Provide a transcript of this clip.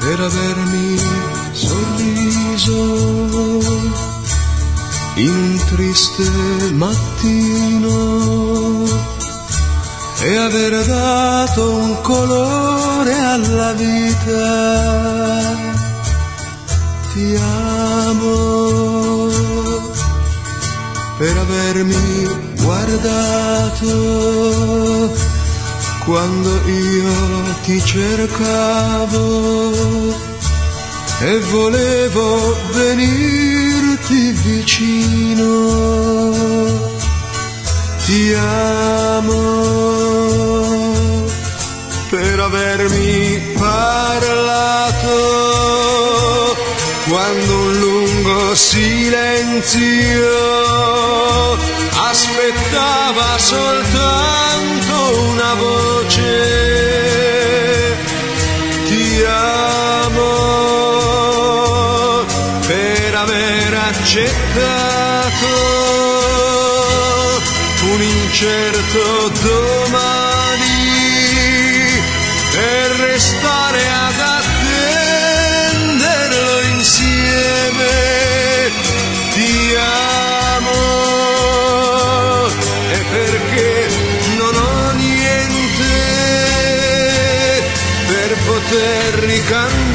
per avermi sorriso in un triste mattino e aver dato un colore alla vita. Ti amo per avermi guardato quando io ti cercavo e volevo venirti vicino. Ti amo per avermi parlato quando un lungo silenzio aspettava soltanto una voce. Ti amo per aver accettato un incerto domani per restare ad attenderlo insieme. Ti amo e perché non ho niente per poter ricantare